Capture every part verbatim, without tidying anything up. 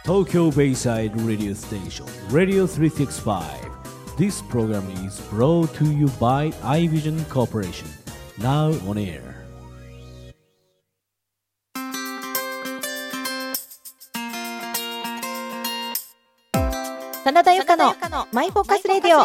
Tokyo Bayside Radio Station Radio three sixty-five. This program is brought to you by iVision Corporation. Now on air. 真田由香のマイフォーカスレディオ。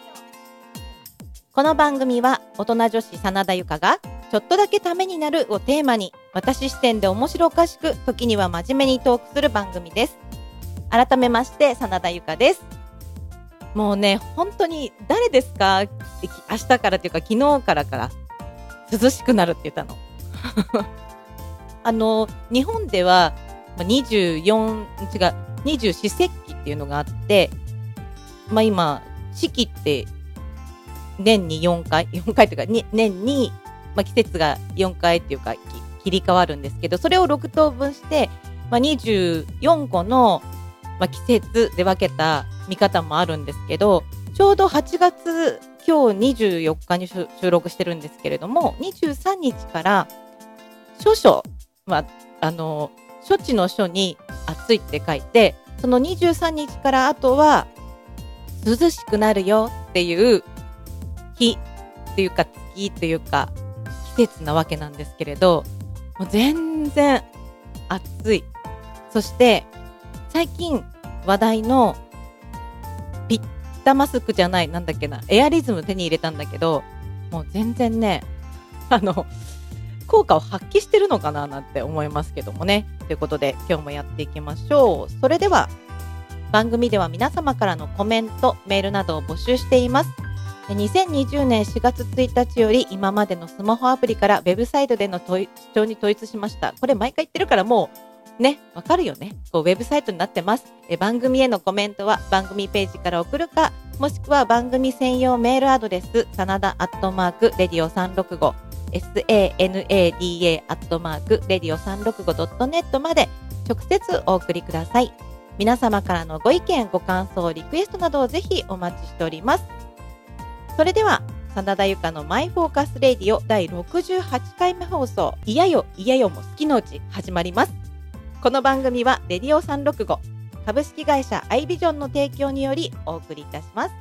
この番組は大人女子真田由香がちょっとだけためになるをテーマに、私視点で面白おかしく、時には真面目にトークする番組です。改めまして真田由香です。もうね、本当に誰ですか、明日からというか昨日からから涼しくなるって言ったのあの日本ではにじゅうよん違う二十四節気っていうのがあって、まあ、今四季って年によんかいよんかいというかに年に、まあ、季節がよんかいっていうか切り替わるんですけど、それをろく等分して、まあ、にじゅうよんこの、まあ、季節で分けた見方もあるんですけど、ちょうどはちがつ今日にじゅうよっかに収録してるんですけれども、にじゅうさんにちから処暑、まあ、あの処置の処に暑いって書いて、そのにじゅうさんにちからあとは涼しくなるよっていう日っていうか月というか季節なわけなんですけれど、もう全然暑い。そして最近話題のピッタマスクじゃない、なんだっけな、エアリズム手に入れたんだけど、もう全然ね、あの効果を発揮してるのかななんて思いますけどもね。ということで今日もやっていきましょう。それでは番組では皆様からのコメント、メールなどを募集しています。にせんにじゅうねんしがつついたちより今までのスマホアプリからウェブサイトでの視聴に統一しました。これ毎回言ってるからもうね、わかるよね。こうウェブサイトになってます。え番組へのコメントは番組ページから送るか、もしくは番組専用メールアドレスサナダアットマークレディオさんろくご サナダ アットマークレディオさんろくごドットネットまで直接お送りください。皆様からのご意見、ご感想、リクエストなどをぜひお待ちしております。それでは真田由香のマイフォーカスレディオだいろくじゅうはちかいめ放送、いやよいやよも好きのうち始まります。この番組はレディオさんろくご株式会社アイビジョンの提供によりお送りいたします。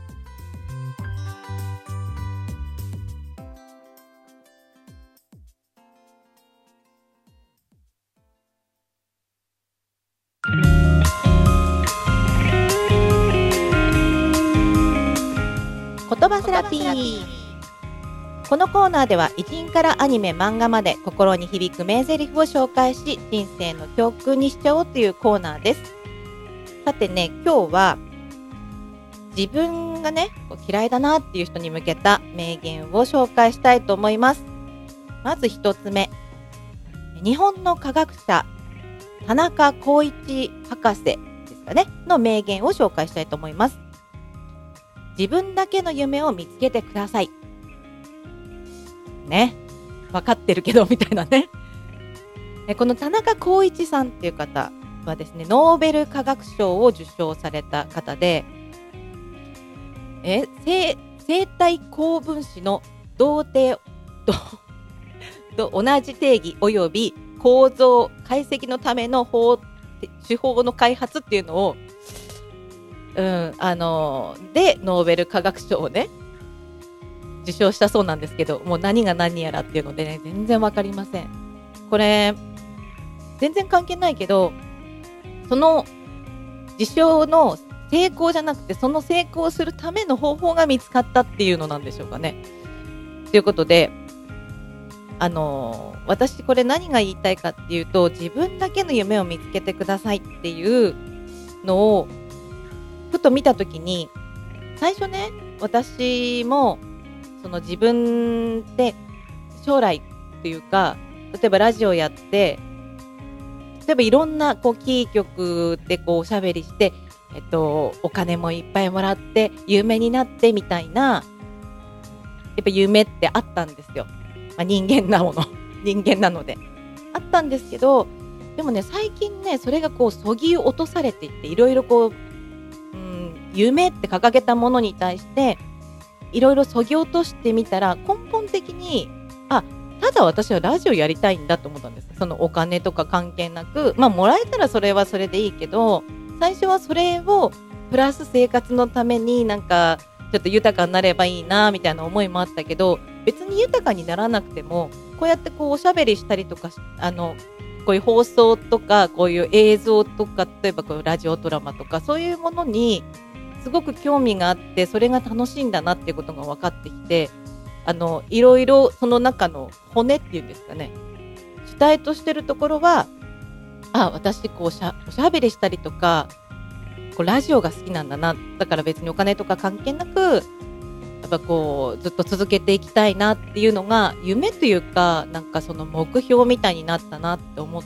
言葉セラピー。このコーナーでは偉人からアニメ、漫画まで心に響く名台詞を紹介し、人生の教訓にしちゃおうというコーナーです。さてね、今日は自分がね嫌いだなっていう人に向けた名言を紹介したいと思います。まず一つ目、日本の科学者田中浩一博士ですかねの名言を紹介したいと思います。自分だけの夢を見つけてくださいね、分かってるけどみたいなね。この田中浩一さんっていう方はですね、ノーベル化学賞を受賞された方で、え生生体高分子の同定と同じ定義および構造解析のための法手法の開発っていうのをうん、あのでノーベル化学賞をね受賞したそうなんですけど、もう何が何やらっていうのでね全然わかりません。これ全然関係ないけど、その受賞の成功じゃなくてその成功するための方法が見つかったっていうのなんでしょうかね。ということで、あの私これ何が言いたいかっていうと、自分だけの夢を見つけてくださいっていうのをふと見たときに、最初ね私もその自分で将来っていうか、例えばラジオやって、例えばいろんなこうキー局でこうおしゃべりして、えっと、お金もいっぱいもらって有名になってみたいな、やっぱ夢ってあったんですよ。まあ、人間なもの人間なのであったんですけど、でもね最近ねそれがこうそぎ落とされていって、いろいろこう、うん、夢って掲げたものに対していろいろそぎ落としてみたら、根本的にあただ私はラジオやりたいんだと思ったんです。そのお金とか関係なく、まあもらえたらそれはそれでいいけど、最初はそれをプラス生活のためになんかちょっと豊かになればいいなみたいな思いもあったけど、別に豊かにならなくてもこうやってこうおしゃべりしたりとか、あのこういう放送とかこういう映像とか、例えばこういうラジオドラマとかそういうものにすごく興味があって、それが楽しいんだなっていうことが分かってきて、あのいろいろその中の骨っていうんですかね、主体としてるところは、あ、私こうしゃおしゃべりしたりとかこうラジオが好きなんだな、だから別にお金とか関係なくやっぱこうずっと続けていきたいなっていうのが夢というか、なんかその目標みたいになったなって思って、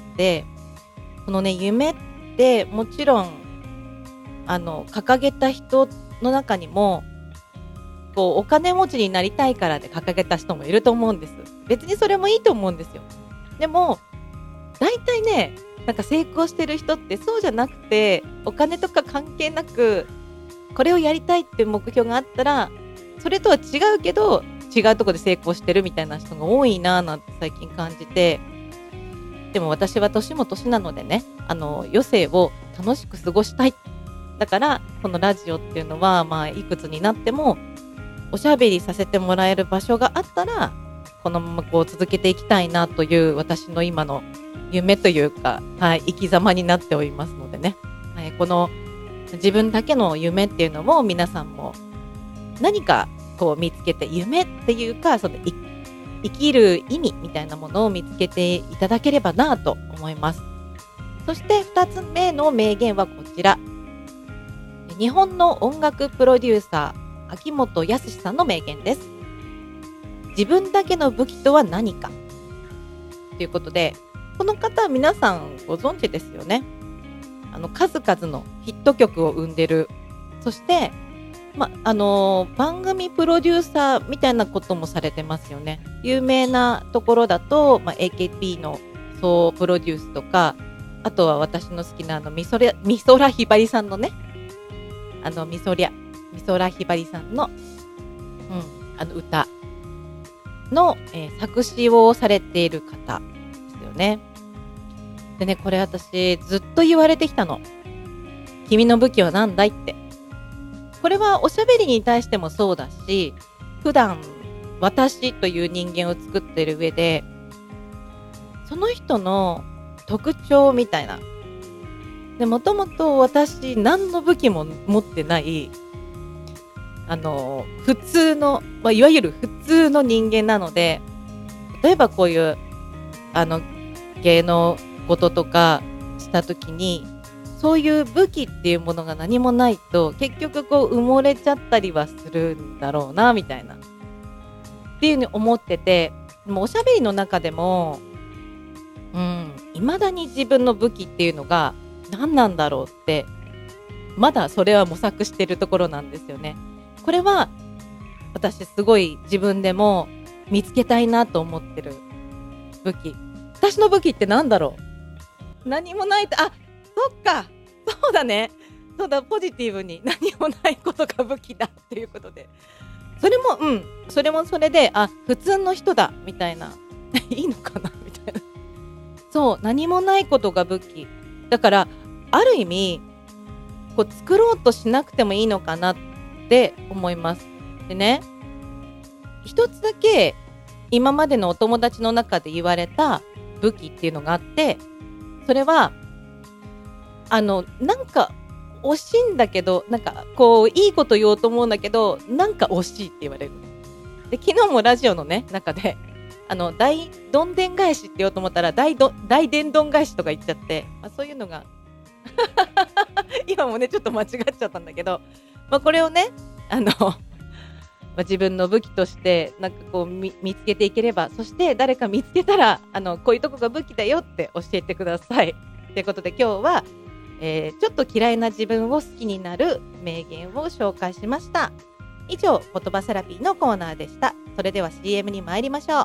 このね夢ってもちろんあの掲げた人の中にもこうお金持ちになりたいからで掲げた人もいると思うんです。別にそれもいいと思うんですよ。でも大体ね、なんか成功してる人ってそうじゃなくて、お金とか関係なくこれをやりたいっていう目標があったら、それとは違うけど違うところで成功してるみたいな人が多いなぁなんて最近感じて、でも私は年も年なのでね、あの余生を楽しく過ごしたい。だからこのラジオっていうのは、まあいくつになってもおしゃべりさせてもらえる場所があったらこのままこう続けていきたいなという私の今の夢というか、はい、生き様になっておりますのでね、はい、この自分だけの夢っていうのも皆さんも何かこう見つけて、夢っていうかその生きる意味みたいなものを見つけていただければなと思います。そしてふたつめの名言はこちら、日本の音楽プロデューサー秋元康さんの名言です。自分だけの武器とは何かということで、この方は皆さんご存知ですよね。あの数々のヒット曲を生んでる、そして、ま、あのー、番組プロデューサーみたいなこともされてますよね。有名なところだと、ま、エーケーピー の総プロデュースとか、あとは私の好きなあの美空美空ひばりさんのね、あの美空美空ひばりさんの、うん、あの歌の、えー、作詞をされている方ですよね。でね、これ私ずっと言われてきたの。君の武器は何だいって。これはおしゃべりに対してもそうだし、普段私という人間を作っている上で、その人の特徴みたいな。で、もともと私何の武器も持ってないあの普通の、まあ、いわゆる普通の人間なので、例えばこういうあの芸能事とかした時に、そういう武器っていうものが何もないと結局こう埋もれちゃったりはするんだろうなみたいなっていうふうに思ってて、でもおしゃべりの中でもうん未だに自分の武器っていうのが何なんだろうって、まだそれは模索しているところなんですよね。これは私すごい自分でも見つけたいなと思ってる武器。私の武器ってなんだろう。何もないと、あ、そっか、そうだね、そうだ、ポジティブに何もないことが武器だっていうことで、それもうんそれもそれで、あ、普通の人だみたいな、いいのかなみたいな。そう、何もないことが武器だから、ある意味こう作ろうとしなくてもいいのかなって思います。でね、一つだけ今までのお友達の中で言われた武器っていうのがあって、それはあのなんか惜しいんだけど、なんかこういいこと言おうと思うんだけど、なんか惜しいって言われる。で、昨日もラジオのね中であの大どんでん返しって言おうと思ったら大ど大でんどん返しとか言っちゃって、まあ、そういうのが今もねちょっと間違っちゃったんだけど、まあ、これをねあの、まあ、自分の武器としてなんかこう 見, 見つけていければ、そして誰か見つけたらあのこういうとこが武器だよって教えてくださいということで、今日は、えー、ちょっと嫌いな自分を好きになる名言を紹介しました。以上、言葉セラピーのコーナーでした。それでは シーエム に参りましょう。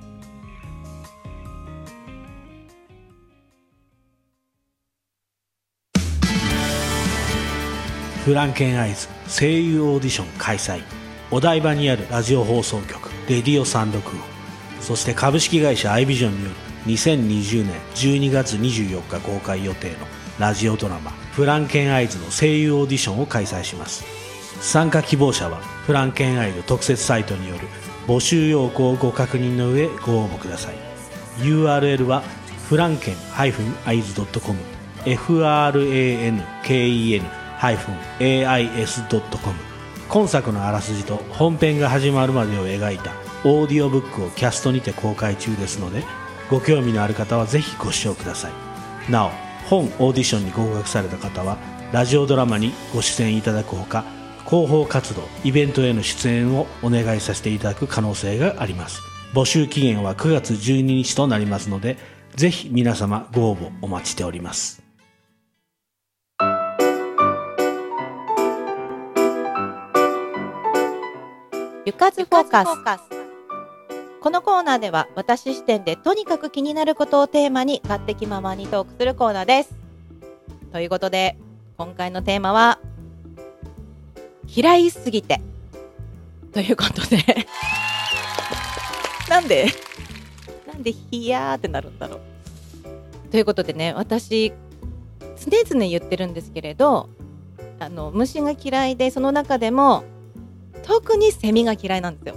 フランケンアイズ声優オーディション開催。お台場にあるラジオ放送局レディオさんろくご、 そして株式会社アイビジョンによるにせんにじゅうねんじゅうにがつにじゅうよっか公開予定のラジオドラマフランケンアイズの声優オーディションを開催します。参加希望者はフランケンアイズ特設サイトによる募集要項をご確認の上ご応募ください。 ユーアールエル はフランケン アイズ ドットコム フランケン アイズ ドットコム。 今作のあらすじと本編が始まるまでを描いたオーディオブックをキャストにて公開中ですので、ご興味のある方はぜひご視聴ください。なお本オーディションに合格された方はラジオドラマにご出演いただくほか、広報活動イベントへの出演をお願いさせていただく可能性があります。募集期限はくがつじゅうににちとなりますので、ぜひ皆様ご応募お待ちしております。 ゆかずフォーカス。このコーナーでは私視点でとにかく気になることをテーマに勝手気ままにトークするコーナーです。ということで今回のテーマは嫌いすぎてということでなんでなんでヒヤーってなるんだろうということでね、私常々言ってるんですけれど、あの虫が嫌いで、その中でも特にセミが嫌いなんですよ。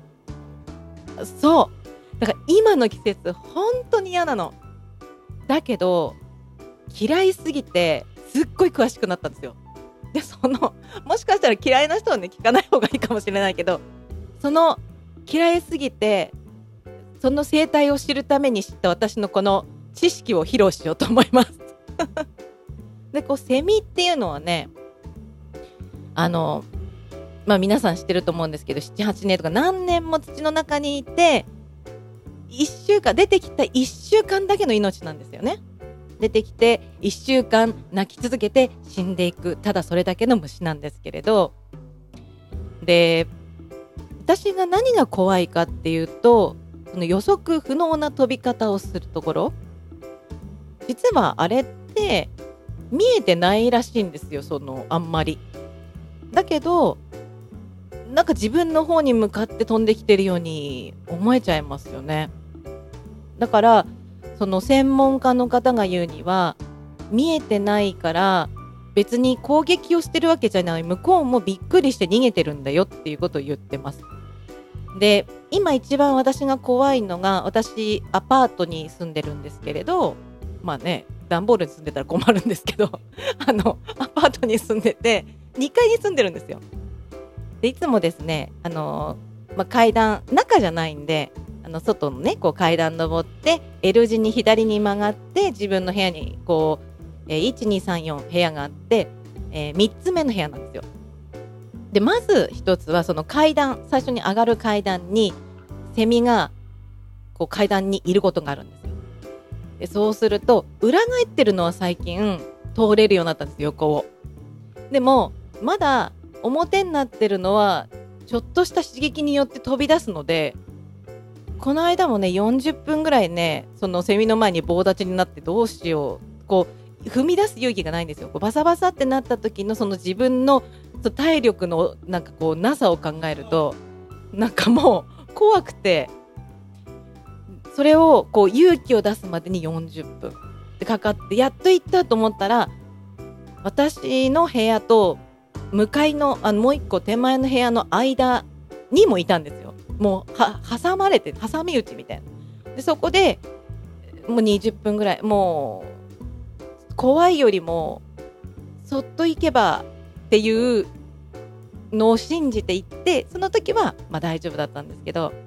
そうだから今の季節本当に嫌なの。だけど嫌いすぎてすっごい詳しくなったんですよ。でそのもしかしたら嫌いな人はね聞かない方がいいかもしれないけど、その嫌いすぎてその生態を知るために知った私のこの知識を披露しようと思いますでこうセミっていうのはね、あのまあ皆さん知ってると思うんですけど、ななはちねんとか何年も土の中にいていっしゅうかん出てきたいっしゅうかんだけの命なんですよね。出てきていっしゅうかん泣き続けて死んでいく、ただそれだけの虫なんですけれど、で私が何が怖いかっていうと、その予測不能な飛び方をするところ、実はあれって見えてないらしいんですよ。そのあんまりだけどなんか自分の方に向かって飛んできてるように思えちゃいますよね。だからその専門家の方が言うには、見えてないから別に攻撃をしてるわけじゃない、向こうもびっくりして逃げてるんだよっていうことを言ってます。で今一番私が怖いのが、私アパートに住んでるんですけれど、まあね段ボールに住んでたら困るんですけどあのアパートに住んでてにかいに住んでるんですよ。でいつもですね、あの、まあ、階段中じゃないんで、あの外のねこう階段登って L 字に左に曲がって自分の部屋にこう、えー、いちにさんよん部屋があって、えー、みっつめの部屋なんですよ。でまず一つはその階段、最初に上がる階段にセミがこう階段にいることがあるんですよ。でそうすると裏返ってるのは最近通れるようになったんです、横を。でもまだ表になってるのはちょっとした刺激によって飛び出すので、この間もねよんじゅっぷんぐらいねそのセミの前に棒立ちになって、どうしよう、こう踏み出す勇気がないんですよ。こうバサバサってなった時のその自分の体力のなんかこうなさを考えると、なんかもう怖くて、それをこう勇気を出すまでによんじゅっぷんでかかって、やっと行ったと思ったら、私の部屋と向かいのあのもう一個手前の部屋の間にもいたんですよ。もうは挟まれて挟み撃ちみたいな。でそこでもうにじゅっぷんぐらい、もう怖いよりもそっと行けばっていうのを信じて行って、その時はまあ大丈夫だったんですけど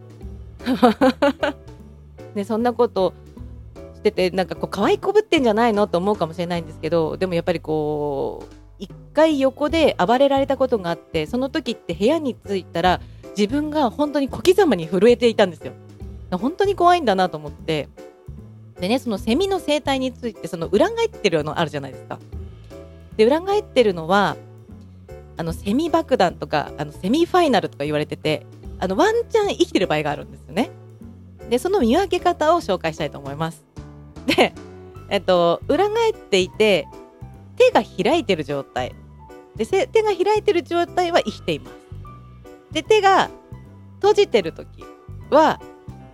ね、そんなことしててなんかこう可愛いこぶってんじゃないのと思うかもしれないんですけど、でもやっぱりこう一回横で暴れられたことがあって、その時って部屋に着いたら自分が本当に小刻みに震えていたんですよ。本当に怖いんだなと思って、でね、そのセミの生態についてその裏返ってるのあるじゃないですか。で裏返ってるのはあのセミ爆弾とかあのセミファイナルとか言われてて、あのワンチャン生きてる場合があるんですよね。でその見分け方を紹介したいと思います。で、えっと、裏返っていて手が開いてる状態で、手が開いてる状態は生きています。で手が閉じてる時は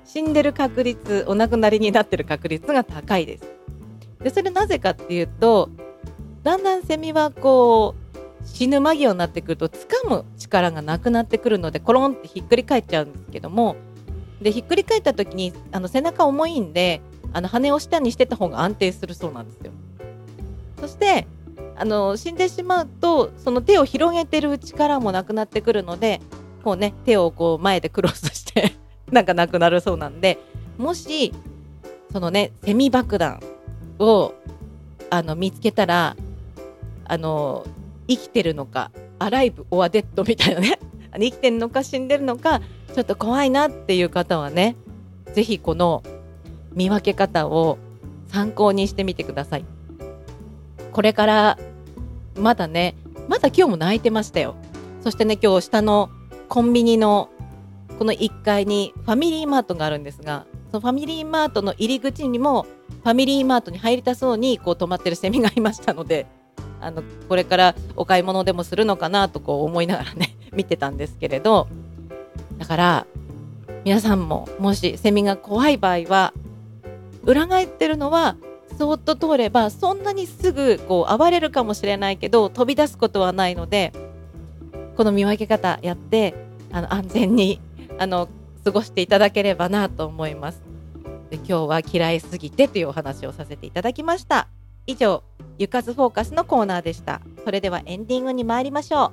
死んでる確率、お亡くなりになってる確率が高いです。でそれなぜかっていうと、だんだんセミはこう死ぬ間際になってくると掴む力がなくなってくるのでコロンってひっくり返っちゃうんですけども、でひっくり返った時にあの背中重いんで、あの羽を下にしてた方が安定するそうなんですよ。そしてあの死んでしまうと、その手を広げてる力もなくなってくるので、こうね手をこう前でクロスしてなんかなくなるそうなんで、もしそのねセミ爆弾をあの見つけたら、あの生きてるのかアライブオアデッドみたいなね生きてるのか死んでるのかちょっと怖いなっていう方はね、ぜひこの見分け方を参考にしてみてください。これからまだね、まだ今日も泣いてましたよ。そしてね、今日下のコンビニのこのいっかいにファミリーマートがあるんですが、そのファミリーマートの入り口にもファミリーマートに入りたそうにこう止まってるセミがいましたので、あのこれからお買い物でもするのかなとこう思いながらね見てたんですけれど、だから皆さんももしセミが怖い場合は、裏返ってるのはそーっと通ればそんなにすぐこう暴れるかもしれないけど飛び出すことはないので、この見分け方やってあの安全にあの過ごしていただければなと思います。で今日は嫌いすぎてというお話をさせていただきました。以上、ゆかずフォーカスのコーナーでした。それではエンディングに参りましょ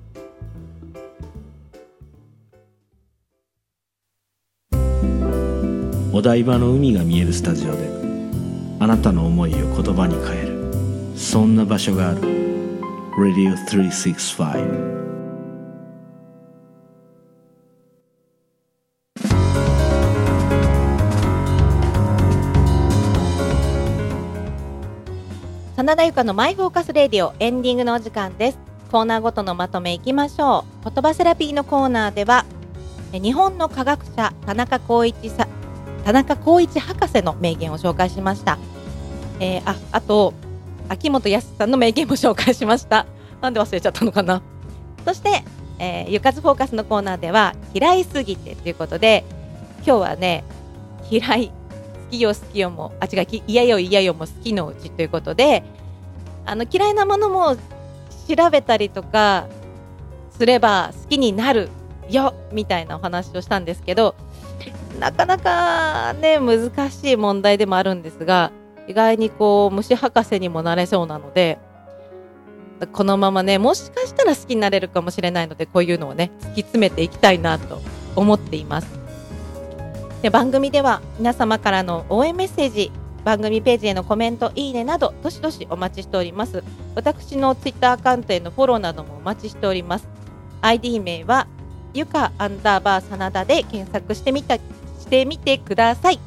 う。お台場の海が見えるスタジオであなたの思いを言葉に変える、そんな場所がある。 ラディオさんびゃくろくじゅうご。 真田由香のマイフォーカスレディオ、エンディングのお時間です。コーナーごとのまとめいきましょう。言葉セラピーのコーナーでは日本の科学者田中光一さ田中光一博士の名言を紹介しました。えー、あ, あと秋元康さんの名言も紹介しました。なんで忘れちゃったのかな。そして、えー、ゆかずフォーカスのコーナーでは嫌いすぎてということで、今日はね嫌い好きよ好きよもあ違う嫌よ嫌よも好きのうちということで、あの嫌いなものも調べたりとかすれば好きになるよみたいなお話をしたんですけど、なかなかね難しい問題でもあるんですが、意外にこう虫博士にもなれそうなので、このままねもしかしたら好きになれるかもしれないので、こういうのをね突き詰めていきたいなと思っています。で番組では皆様からの応援メッセージ、番組ページへのコメント、いいねなどどしどしお待ちしております。私のツイッターアカウントへのフォローなどもお待ちしております。 アイディー 名はゆかアンダーバー真田で検索してみたしてみてください。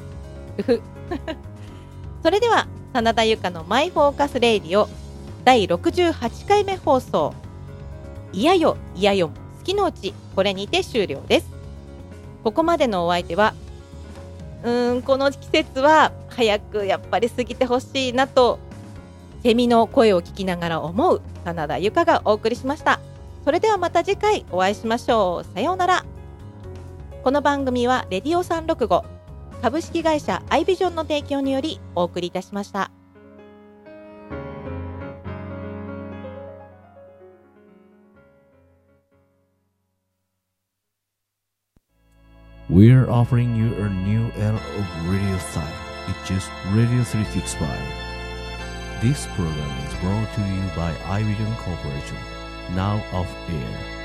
それでは真田由香のマイフォーカスレイディオだいろくじゅうはちかいめ放送、いやよいやよも好きのうち、これにて終了です。ここまでのお相手はうーんこの季節は早くやっぱり過ぎてほしいなとセミの声を聞きながら思う真田由香がお送りしました。それではまた次回お会いしましょう。さようなら。この番組はレディオさんびゃくろくじゅうご株式会社アイビジョンの提供によりお送りいたしました。 We're offering you a new era of radio style. It's just Radio three sixty-five. This program is brought to you by iVision Corporation. Now off air.